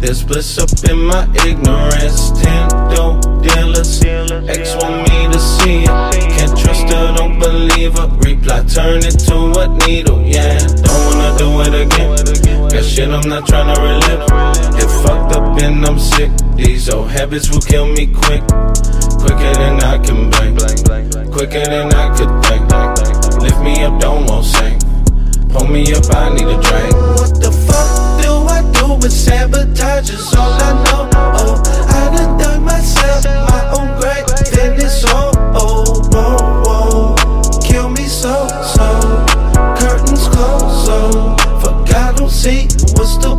There's bliss up in my ignorance. 10 dope dealers, X want me to see it. Can't trust her, don't believe her. Reply, turn it to a needle, yeah. Don't wanna do it again. That shit I'm not tryna relive. Get fucked up and I'm sick. These old habits will kill me quick. Quicker than I can blink, quicker than I could think. Lift me up, don't want sink. Pull me up, I need a drink. What the fuck do I do with sabotage is all I know. Oh, I done dug myself my own grave, then it's all whoa. Kill me so. Curtains closed, so fuck I don't see what's the